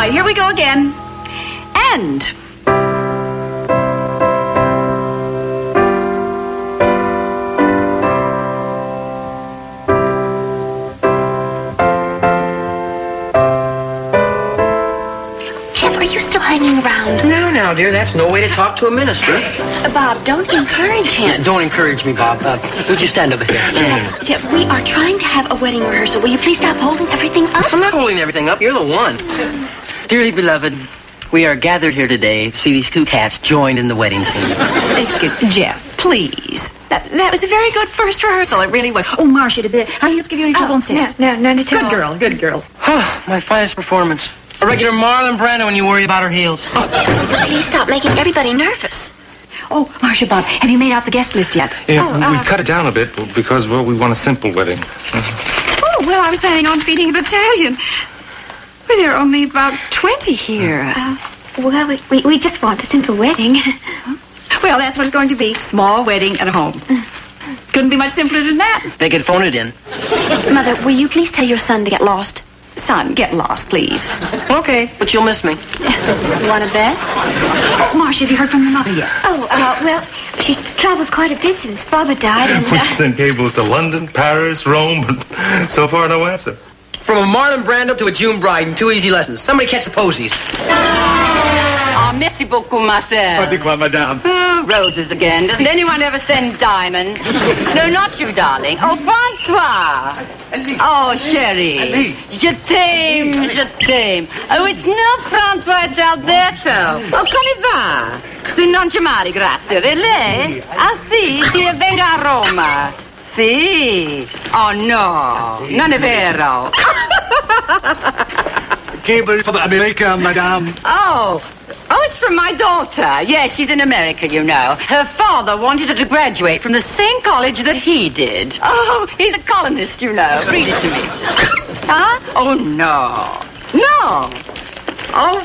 right, here we go again. And... Jeff, are you still hanging around? Now, dear, that's no way to talk to a minister. Bob, don't encourage him. Don't encourage me, Bob. Would you stand over here? Jeff, we are trying to have a wedding rehearsal. Will you please stop holding everything up? I'm not holding everything up. You're the one. Dearly beloved, we are gathered here today to see these two cats joined in the wedding scene. Excuse me, Jeff, please. That was a very good first rehearsal. It really was. Oh, Marcia, did the high heels give you any trouble on stage? No, none at all. Good girl. My finest performance. A regular Marlon Brando when you worry about her heels. Please stop making everybody nervous. Oh, Marcia, Bob, have you made out the guest list yet? Yeah, we cut it down a bit because, well, we want a simple wedding. Oh, well, I was planning on feeding a battalion. Well, there are only about 20 here. Well, we just want a simple wedding. Well, that's what it's going to be. Small wedding at home. Couldn't be much simpler than that. They could phone it in. Mother, will you please tell your son to get lost? Son, get lost, please. Okay, but you'll miss me. You want a bed? Marcia, have you heard from your mother yet? Oh, well, she travels quite a bit since Father died, and... We sent cables to London, Paris, Rome, but so far no answer. From a Marlon Brando to a June bride in 2 easy lessons. Somebody catch the posies. Merci beaucoup, ma sœur. Pas de quoi, madame. Oh, roses again. Doesn't anyone ever send diamonds? No, not you, darling. Oh, Francois. Oh, chérie. Je t'aime, je t'aime. Oh, it's not Francois, it's Alberto. Oh, come va? Se non ci male, grazie. E lei? Ah, sì, venga a Roma. Sì. Oh, no. Non è vero. Cable from America, madame. Oh, it's from my daughter. Yes, she's in America, you know. Her father wanted her to graduate from the same college that he did. Oh, he's a columnist, you know. Read it to me. Huh? Oh, no. No. Oh.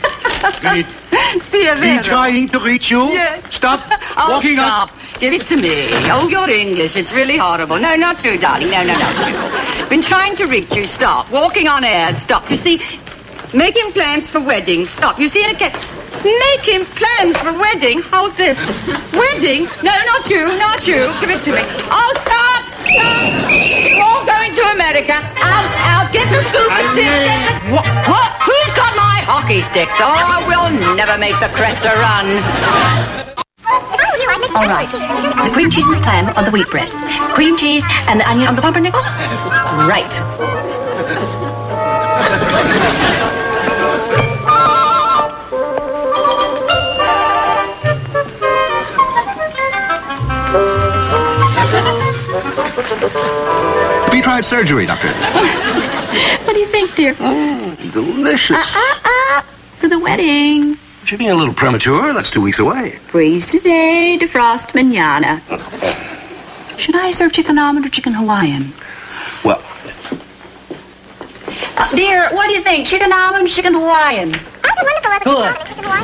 See, He's trying to reach you. Yes. Stop. Oh, Walking stop. up. Give it to me. Oh, your English. It's really horrible. No, not true, darling. No. Been trying to reach you. Stop. Walking on air. Stop. You see, making plans for wedding. Stop. You see, making plans for wedding. How's this? Wedding? No, not you. Give it to me. Oh, stop. You're all going to America. Out. Get the scuba stick. What? Who's got my hockey sticks? Oh, we'll never make the Cresta run. All right. The cream cheese and the clam on the wheat bread. Cream cheese and the onion on the pumpernickel? Right. Have you tried surgery, doctor? What do you think, dear? Delicious. For the wedding. Should be a little premature. That's 2 weeks away. Freeze today, defrost manana. Should I serve chicken almond or chicken Hawaiian? Well, Dear, what do you think? Chicken almond or chicken Hawaiian? Good.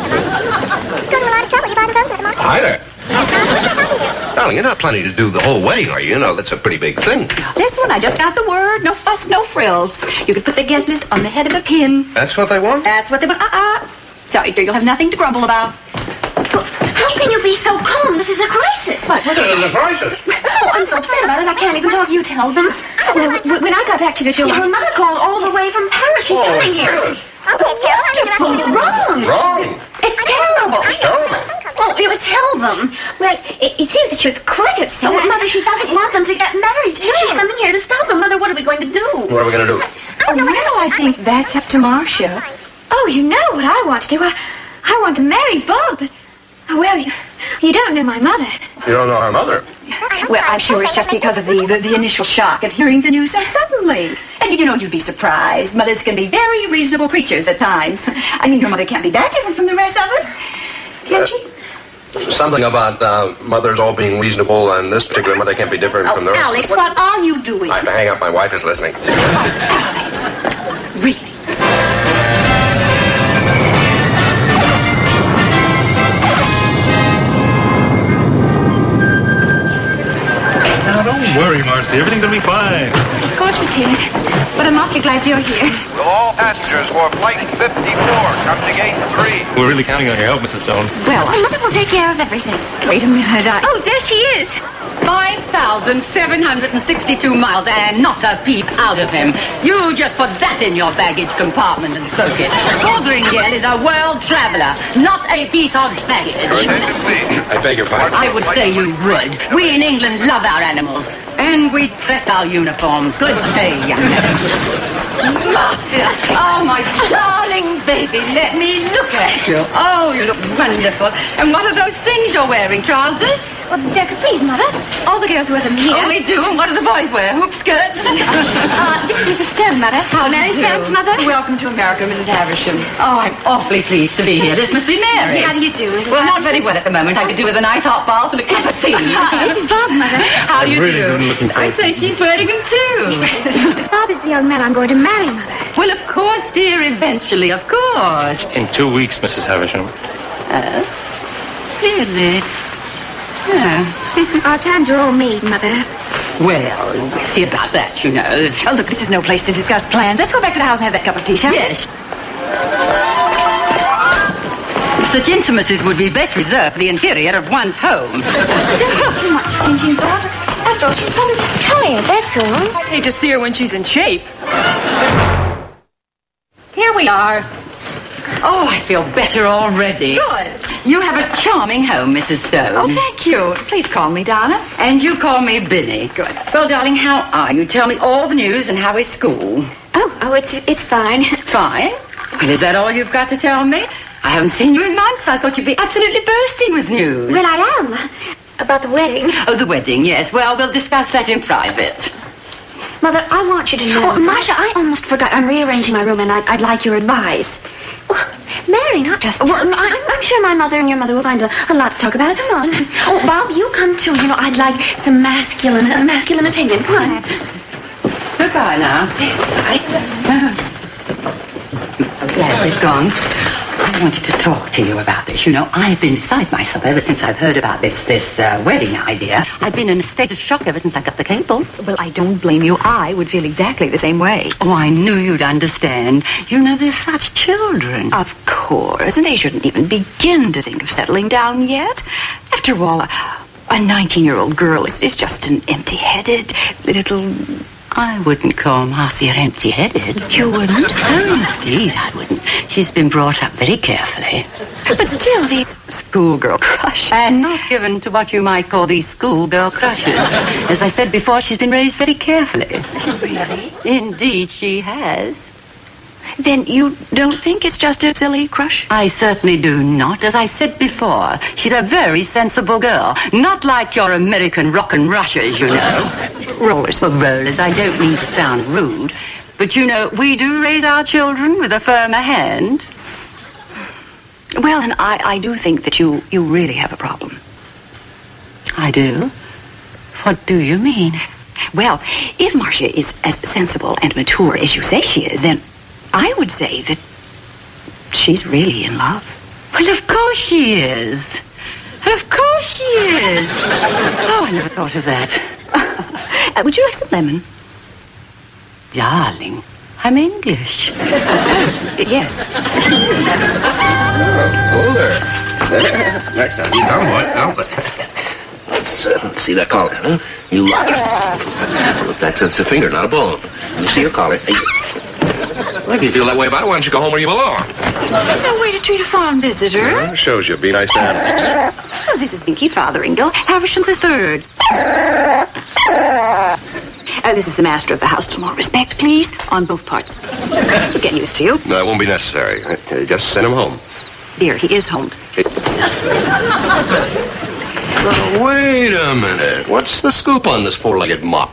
hi there. Darling, you're not planning to do the whole wedding, are you? You know, that's a pretty big thing. This one, I just got the word. No fuss, no frills. You could put the guest list on the head of a pin. That's what they want? That's what they want. Sorry, dear, you'll have nothing to grumble about. How can you be so calm? This is a crisis. What is it? a crisis. Oh, I'm so upset about it. I can't even talk to you. Tell them. When I got back to the door, her mother called all the way from Paris. She's coming here. Wrong. It's terrible. It's terrible. Oh, you would tell them. Well, it seems that she was quite upset. Oh, Mother, she doesn't want them to get married. She's coming here to stop them. Mother, what are we going to do? What are we going to do? Well, I think that's up to Marcia. Oh, you know what I want to do. I want to marry Bob, but... Oh, well, you don't know my mother. You don't know her mother. Well, I'm sure it's just because of the initial shock of hearing the news so suddenly. And you know, you'd be surprised. Mothers can be very reasonable creatures at times. I mean, your mother can't be that different from the rest of us. Can she? Something about mothers all being reasonable, and this particular mother can't be different from the rest. Alex, what are you doing? I have to hang up. My wife is listening. Alex, really? Now, don't worry, Marcia. Marcy. Everything's going to be fine. Of course it is. But I'm awfully glad you're here. Will all passengers for flight 54 come to gate 3? We're really counting on your help, Mrs. Stone. Well, Mother will take care of everything. Wait a minute, Oh, there she is. 5,762 miles and not a peep out of him. You just put that in your baggage compartment and spoke it. Fotheringale is a world traveler, not a piece of baggage. Attention, please. I beg your pardon. I would say you would. We in England love our animals. And we dress our uniforms. Good day, young man. Marcia, oh, my darling baby, let me look at you. Oh, you look wonderful. And what are those things you're wearing, trousers? Well, they're capris, Mother. All the girls wear them here. Oh, they do. And what do the boys wear? Hoop skirts? This is Mrs. Stone, Mother. How Mary do you do? Stone's mother. Welcome to America, Mrs. Havisham. Oh, I'm awfully pleased to be here. This must be Mary. How do you do, Mrs. Well, not Havisham? very well at the moment. I could do with a nice hot bath and a cup of tea. This is Bob, Mother. How do you really do? been looking I forward say she's wearing them too. Bob is the young man I'm going to marry, Mother. Well, of course, dear, eventually, of course. In 2 weeks, Mrs. Havisham. Really? Yeah. Our plans are all made, Mother. Well, we'll see about that, you know. Oh, look, this is no place to discuss plans. Let's go back to the house and have that cup of tea, shall we? Yes. Such intimacies would be best reserved for the interior of one's home. Don't pay too much attention, Bob. After all, she's probably just tired, that's all. I hate to see her when she's in shape. Here we are. Oh, I feel better already. Good. You have a charming home, Mrs. Stone. Oh, thank you. Please call me Donna. And you call me Binny. Good. Well, darling, how are you? Tell me all the news and how is school? Oh, it's fine. Fine. And is that all you've got to tell me? I haven't seen you in months. I thought you'd be absolutely bursting with news. Well, I am. About the wedding. Oh, the wedding, yes. Well, we'll discuss that in private. Mother, I want you to know... Oh, Marcia, I almost forgot. I'm rearranging my room, and I'd like your advice. Well, Mary, not just... Well, I'm sure my mother and your mother will find a lot to talk about. Come on. Oh, Bob, you come too. You know, I'd like some masculine opinion. Come on. Goodbye now. Bye. I'm so glad they've gone. I wanted to talk to you about this. You know, I've been beside myself ever since I've heard about this wedding idea. I've been in a state of shock ever since I got the cable. Well, I don't blame you. I would feel exactly the same way. Oh, I knew you'd understand. You know, they're such children. Of course. And they shouldn't even begin to think of settling down yet. After all, a 19-year-old girl is just an empty-headed little... I wouldn't call Marcia empty-headed. You wouldn't? No, indeed I wouldn't. She's been brought up very carefully. But still, these schoolgirl crushes. And not given to what you might call these schoolgirl crushes. As I said before, she's been raised very carefully. Really? Indeed, she has. Then you don't think it's just a silly crush? I certainly do not. As I said before, she's a very sensible girl. Not like your American rock and rushers, you know. Rollers. Well, rollers, I don't mean to sound rude. But, you know, we do raise our children with a firmer hand. Well, and I do think that you really have a problem. I do? What do you mean? Well, if Marcia is as sensible and mature as you say she is, then I would say that she's really in love. Well, of course she is. Of course she is. Oh, I never thought of that. Would you like some lemon? Darling, I'm English. Yes. Oh, there. Next time. He's on, boy. Let's see that collar, huh? You look. That's a finger, not a bone. You see your collar. Well, if you feel that way about it, why don't you go home where you belong? That's no way to treat a foreign visitor. Well, shows you. Be nice to animals. Oh, this is Binky Fotheringale, Havisham III. This is the master of the house. To more respect, please, on both parts. We'll get used to you. No, it won't be necessary. Just send him home. Dear, he is home. Well, wait a minute. What's the scoop on this four-legged mop?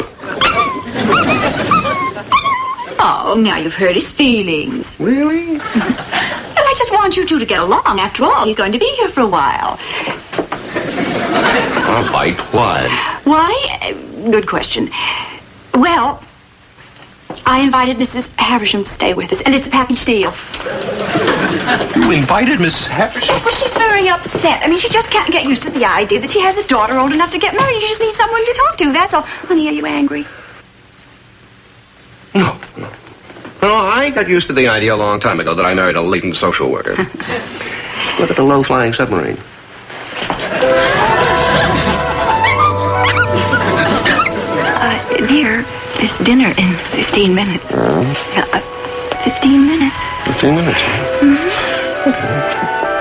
Oh, now you've hurt his feelings. Really? Well, I just want you two to get along. After all, he's going to be here for a while. A bite what? Why? Good question. Well, I invited Mrs. Havisham to stay with us, and it's a package deal. You invited Mrs. Havisham? Yes, but she's very upset. I mean, she just can't get used to the idea that she has a daughter old enough to get married. You just need someone to talk to, that's all. Honey, are you angry? No. No, I got used to the idea a long time ago that I married a latent social worker. Look at the low-flying submarine. Dear, this dinner in 15 minutes. 15 minutes. 15 minutes? Mm-hmm. Okay.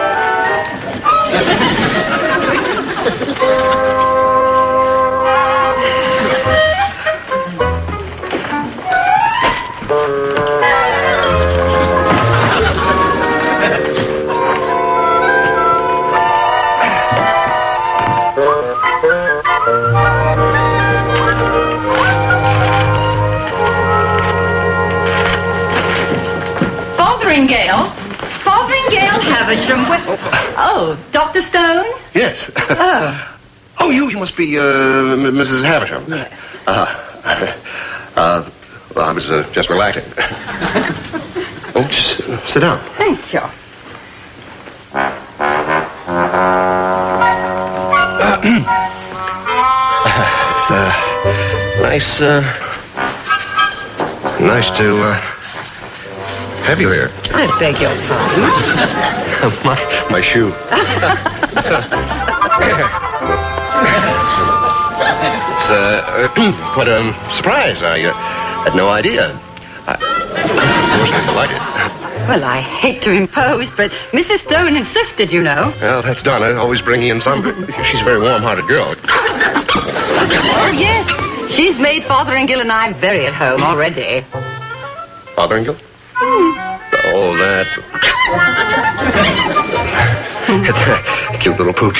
Fotheringale Havisham. Oh, Dr. Stone? Yes. Oh. Oh, you must be Mrs. Havisham. Yes. Well, I was just relaxing. Oh, just sit down. Thank you. It's nice to have you here. I beg your pardon. my shoe. It's quite a surprise. I had no idea. Of course, I'm delighted. Well, I hate to impose, but Mrs. Stone insisted, you know. Well, that's Donna, always bringing in some. She's a very warm-hearted girl. Oh, yes. She's made Fotheringale and I very at home already. Fotheringale? Oh, that. It's a cute little pooch.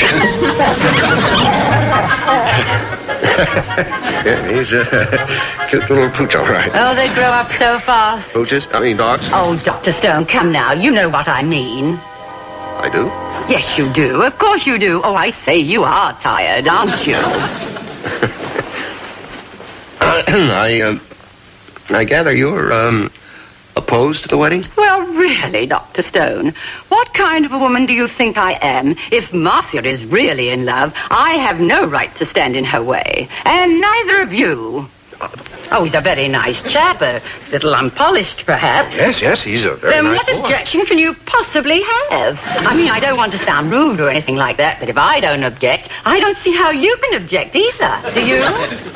Yeah, he's a cute little pooch, all right. Oh, they grow up so fast. Pooches? I mean, dogs? Oh, Dr. Stone, come now. You know what I mean. I do? Yes, you do. Of course you do. Oh, I say, you are tired, aren't you? I gather you're, opposed to the wedding? Well, really, Dr. Stone, what kind of a woman do you think I am? If Marcia is really in love, I have no right to stand in her way. And neither of you. Oh, he's a very nice chap, a little unpolished, perhaps. Yes, he's a very then nice boy. What objection can you possibly have? I mean, I don't want to sound rude or anything like that, but if I don't object, I don't see how you can object either, do you?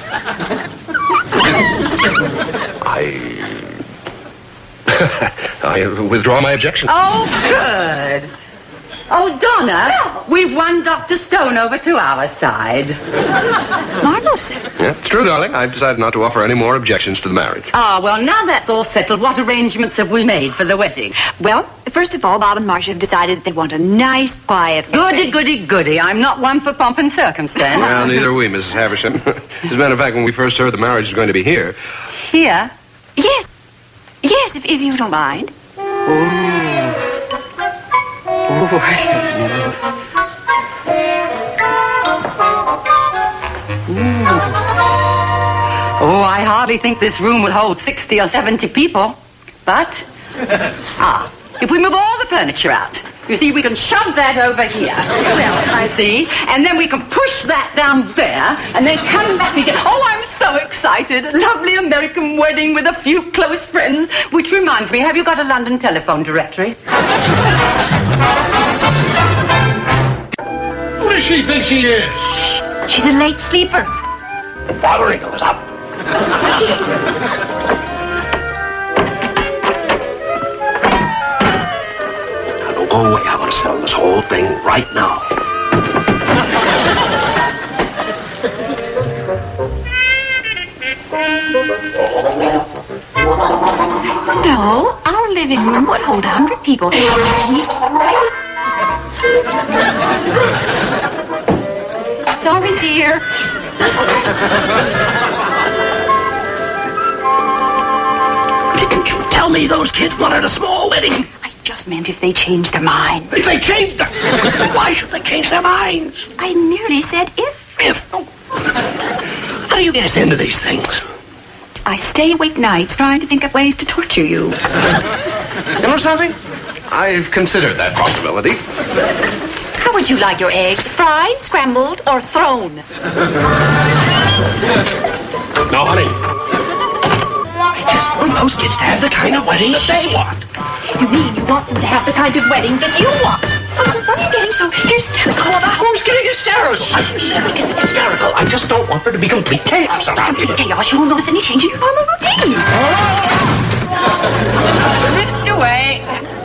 I withdraw my objection. Oh, good. Oh, Donna, we've won Dr. Stone over to our side. Marvelous. Yeah, it's true, darling. I've decided not to offer any more objections to the marriage. Ah, well, now that's all settled, what arrangements have we made for the wedding? Well, first of all, Bob and Marcia have decided that they want a nice, quiet... Goody. I'm not one for pomp and circumstance. Well, neither are we, Mrs. Havisham. As a matter of fact, when we first heard the marriage was going to be here... Here? Yes, if you don't mind. Oh, I don't know. Oh, I hardly think this room will hold 60 or 70 people. But, if we move all the furniture out, you see, we can shove that over here. Well, I see. And then we can push that down there, and then come back again. Oh, I'm so excited. A lovely American wedding with a few close friends. Which reminds me, have you got a London telephone directory? Who does she think she is? She's a late sleeper. Fotheringale is up. Now, don't go away. I want to settle this whole thing right now. No, our living room would hold 100 people. Sorry, dear. Didn't you tell me those kids wanted a small wedding? I just meant if they changed their minds. If they changed their... Why should they change their minds? I merely said if. How do you get us into these things? I stay awake nights trying to think of ways to torture you. You know something? I've considered that possibility. How would you like your eggs? Fried, scrambled, or thrown? No, honey. I just want those kids to have the kind of wedding that they want. You mean you want them to have the kind of wedding that you want? What are you getting so hysterical about? Who's getting hysterical? I'm never getting hysterical. I just don't want there to be complete chaos around here. Complete chaos? You won't notice any change in your normal routine. Lift away.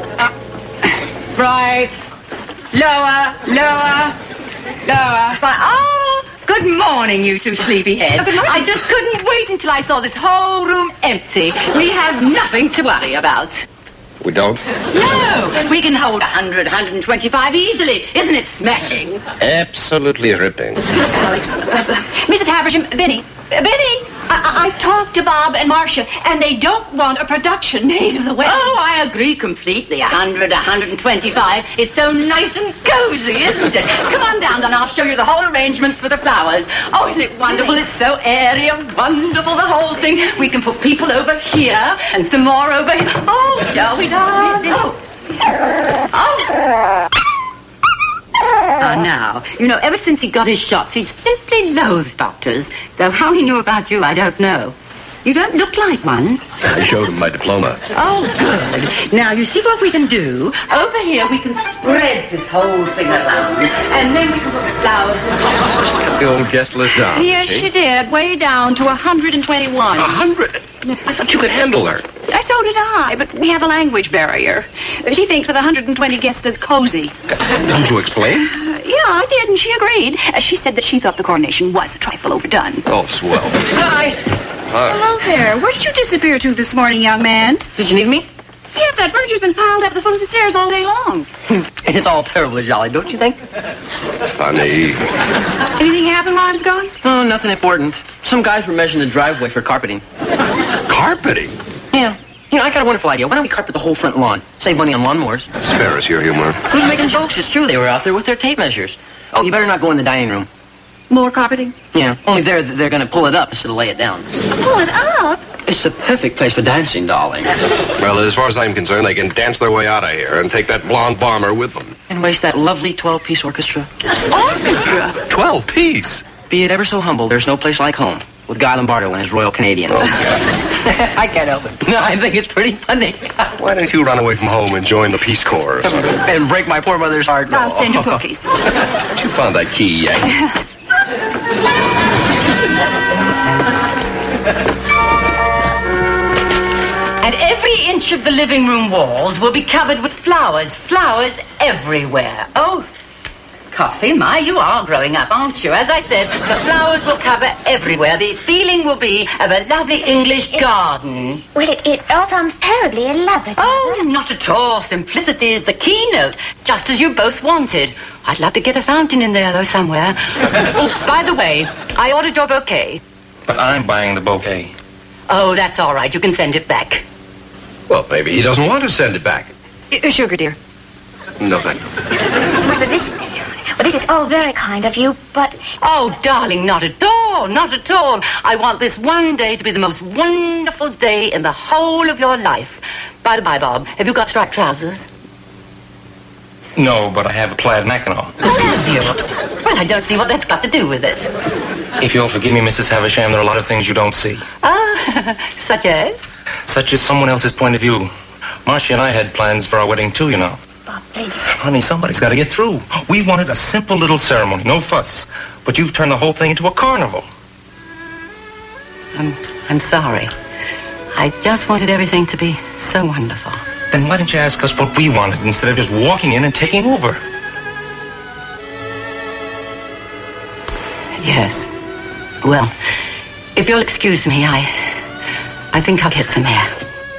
Right. Lower, lower, lower. But, oh, good morning, you two sleepyheads. I just couldn't wait until I saw this whole room empty. We have nothing to worry about. We don't? No, we can hold 100, 125 easily. Isn't it smashing? Absolutely ripping. Alex, Mrs. Havisham, Benny, I've talked to Bob and Marcia, and they don't want a production made of the wedding. Oh, I agree completely. 100, 125. It's so nice and cozy, isn't it? Come on down, then I'll show you the whole arrangements for the flowers. Oh, isn't it wonderful? It's so airy and wonderful, the whole thing. We can put people over here and some more over here. Oh, shall we, darling? Oh. Now, you know, ever since he got his shots, he's simply loathed doctors. Though how he knew about you, I don't know. You don't look like one. I showed him my diploma. Oh, good. Now, you see what we can do? Over here, we can spread this whole thing around. And then we can put flowers. The old guest list down. Yes, she did. Way down to 121. 100? I thought you could handle her. So did I, but we have a language barrier. She thinks that 120 guests is cozy. Didn't you explain? Yeah, I did, and she agreed. She said that she thought the coronation was a trifle overdone. Oh, swell. Hi. Hello there. Where did you disappear to this morning, young man? Did you need me? Yes, that furniture's been piled up at the foot of the stairs all day long. It's all terribly jolly, don't you think? Funny. Anything happen while I was gone? Oh, nothing important. Some guys were measuring the driveway for carpeting. Carpeting? Yeah. You know, I got a wonderful idea. Why don't we carpet the whole front lawn? Save money on lawnmowers. Spare us your humor. Who's making jokes? It's true. They were out there with their tape measures. Oh, you better not go in the dining room. More carpeting? Yeah. Only there they're going to pull it up instead of lay it down. Pull it up? It's the perfect place for dancing, darling. Well, as far as I'm concerned, they can dance their way out of here and take that blonde bomber with them. And waste that lovely 12-piece orchestra. Orchestra? 12-piece? Be it ever so humble, there's no place like home. With Guy Lombardo and his Royal Canadians. I can't help it. No, I think it's pretty funny. Why don't you run away from home and join the Peace Corps or something? And break my poor mother's heart. I'll send you cookies. You found that key yet? And every inch of the living room walls will be covered with flowers. Flowers everywhere. Oh, Coffee, my, you are growing up, aren't you? As I said, the flowers will cover everywhere. The feeling will be of a lovely English garden. Well, it all sounds terribly elaborate. Oh, not at all. Simplicity is the keynote, just as you both wanted. I'd love to get a fountain in there, though, somewhere. Oh, by the way, I ordered your bouquet. But I'm buying the bouquet. Oh, that's all right. You can send it back. Well, maybe he doesn't want to send it back. Sugar, dear. No, thank you. Well, this is all very kind of you, but... Oh, darling, not at all, not at all. I want this one day to be the most wonderful day in the whole of your life. By the by, Bob, have you got striped trousers? No, but I have a plaid mackinaw. Oh, have you? Well, I don't see what that's got to do with it. If you'll forgive me, Mrs. Havisham, there are a lot of things you don't see. Such as? Such as someone else's point of view. Marcia and I had plans for our wedding, too, you know. Bob, please. Honey, somebody's got to get through. We wanted a simple little ceremony, no fuss. But you've turned the whole thing into a carnival. I'm sorry. I just wanted everything to be so wonderful. Then why didn't you ask us what we wanted instead of just walking in and taking over? Yes. Well, if you'll excuse me, I think I'll get some air.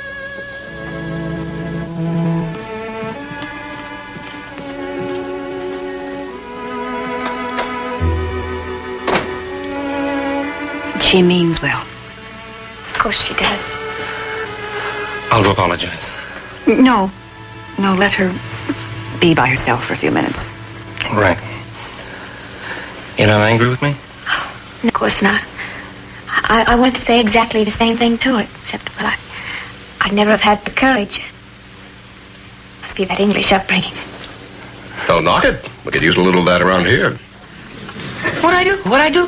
She means well. Of course she does. I'll go apologize. No, let her be by herself for a few minutes. All right. You're not angry with me? Oh, of course not. I wanted to say exactly the same thing to her, except, well, I'd never have had the courage. Must be that English upbringing. Don't knock it. We could use a little of that around here. What'd I do? What'd I do?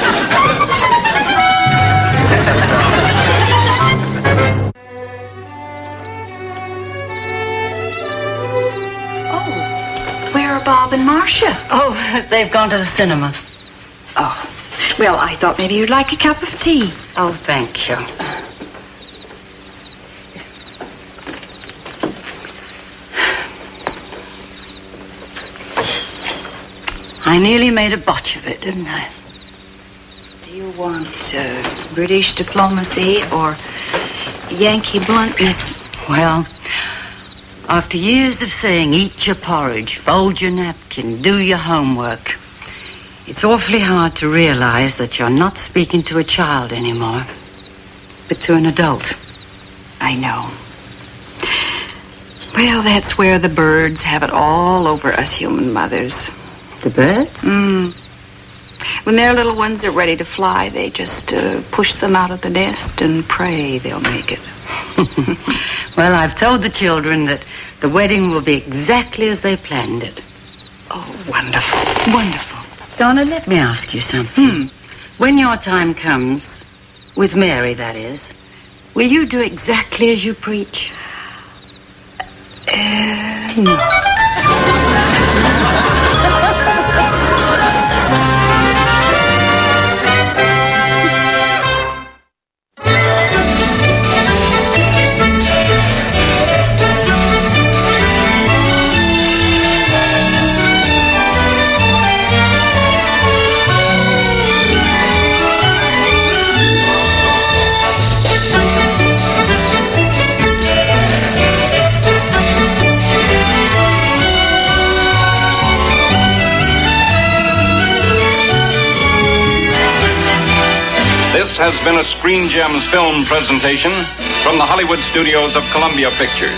Where are Bob and Marcia? Oh, they've gone to the cinema. Oh, well, I thought maybe you'd like a cup of tea. Oh, thank you. I nearly made a botch of it, didn't I? Do you want British diplomacy or Yankee bluntness? Well, after years of saying, eat your porridge, fold your napkin, do your homework, it's awfully hard to realize that you're not speaking to a child anymore, but to an adult. I know. Well, that's where the birds have it all over us human mothers. The birds? When their little ones are ready to fly, they just push them out of the nest and pray they'll make it. Well, I've told the children that the wedding will be exactly as they planned it. Oh, wonderful, wonderful. Donna, let me ask you something. When your time comes, with Mary, that is, will you do exactly as you preach? No. This has been a Screen Gems film presentation from the Hollywood studios of Columbia Pictures.